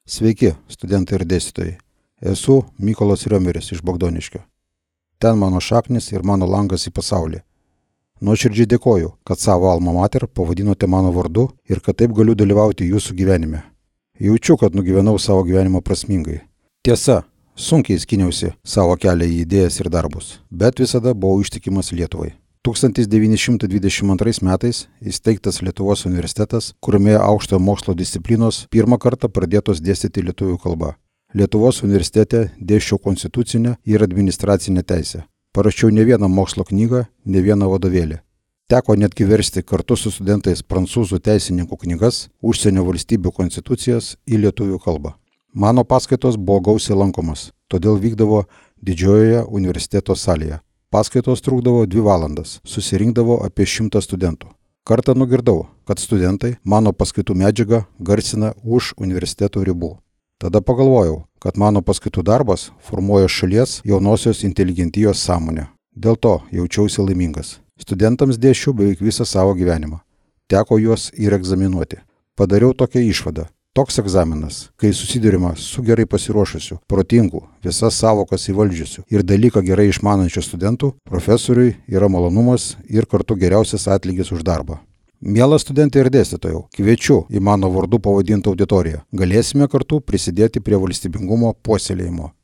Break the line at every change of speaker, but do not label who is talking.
Sveiki, studentai ir dėstytojai. Esu Mykolas Riomeris iš Bogdoniškio. Ten mano šaknis ir mano langas į pasaulį. Nuoširdžiai dėkoju, kad savo alma mater pavadinote mano vardu ir kad taip galiu dalyvauti jūsų gyvenime. Jaučiu, kad nugyvenau savo gyvenimą prasmingai. Tiesa, sunkiai skiniausi savo kelią į idėjas ir darbus, bet visada buvau ištikimas Lietuvai. 1922 metais įsteigtas Lietuvos universitetas, kuriame aukštojo mokslo disciplinos pirmą kartą pradėtos dėstyti lietuvių kalba. Lietuvos universitete dėsčiau konstitucinę ir administracinę teisę. Parašiau ne vieną mokslo knygą, ne vieną vadovėlį. Teko netgi versti kartu su studentais prancūzų teisininkų knygas, užsienio valstybių konstitucijas į lietuvių kalbą. Mano paskaitos buvo gausiai lankomas, todėl vykdavo didžiojoje universiteto salėje. Paskaitos trukdavo 2 valandas, susirinkdavo apie 100 studentų. Kartą nugirdau, kad studentai mano paskaitų medžiagą garsina už universiteto ribų. Tada pagalvojau, kad mano paskaitų darbas formuoja šalies jaunosios inteligentijos sąmonę. Dėl to jaučiausi laimingas. Studentams dėsčiau beveik visą savo gyvenimą. Teko juos ir egzaminuoti. Padariau tokią išvadą. Toks egzaminas, kai susidurima su gerai pasiruošusiu, protingu, visas savokas įvaldžiusiu ir dalyką gerai išmanančiu studentu, profesoriui yra malonumas ir kartu geriausias atlygis už darbą. Mielas studentai ir dėstytojau, kviečiu į mano vardu pavadintą auditoriją. Galėsime kartu prisidėti prie valstybingumo puoselėjimo.